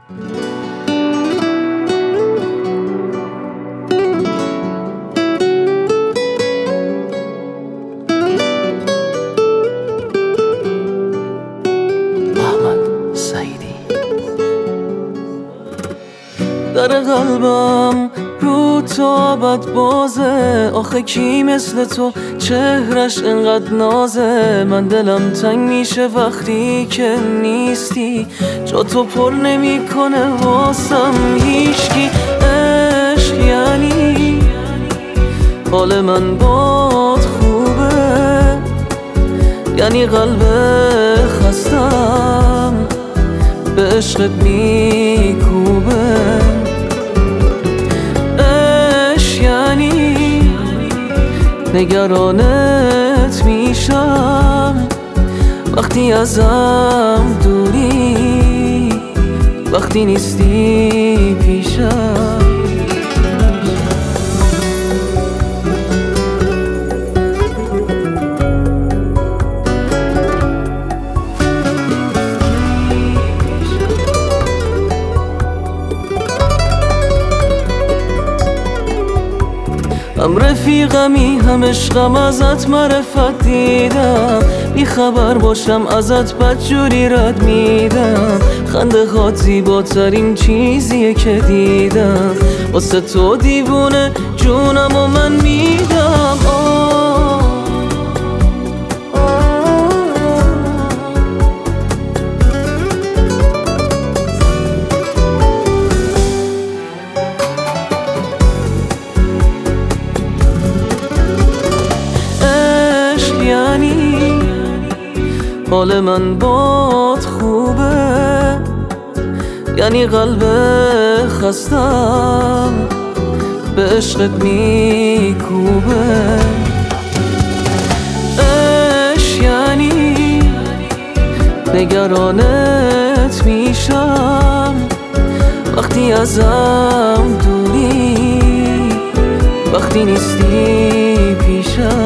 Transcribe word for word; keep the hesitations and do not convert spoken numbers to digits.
در قلبم رو تا بد بازه، آخه کی مثل تو چهرش انقدر نازه. من دلم تنگ میشه وقتی که نیستی، جا تو پر نمی کنه واسم هیچکی. عشق یعنی حال من باد خوبه، یعنی قلب خستم به عشقت میکوبه. نگرانت میشم وقتی ازم دوری، وقتی نیستی پیشم. هم رفیقمی هم عشقم، ازت معرفت دیدم، بی خبر باشم ازت بدجوری رد میدم. خنده هات زیباترین چیزیه که دیدم، واسه تو دیوونه جونم و من میدم. حال من باد خوبه، یعنی قلب خستم به عشقت میکوبه. عشق یعنی نگرانت میشم وقتی ازم دوری، وقتی نیستی پیشم.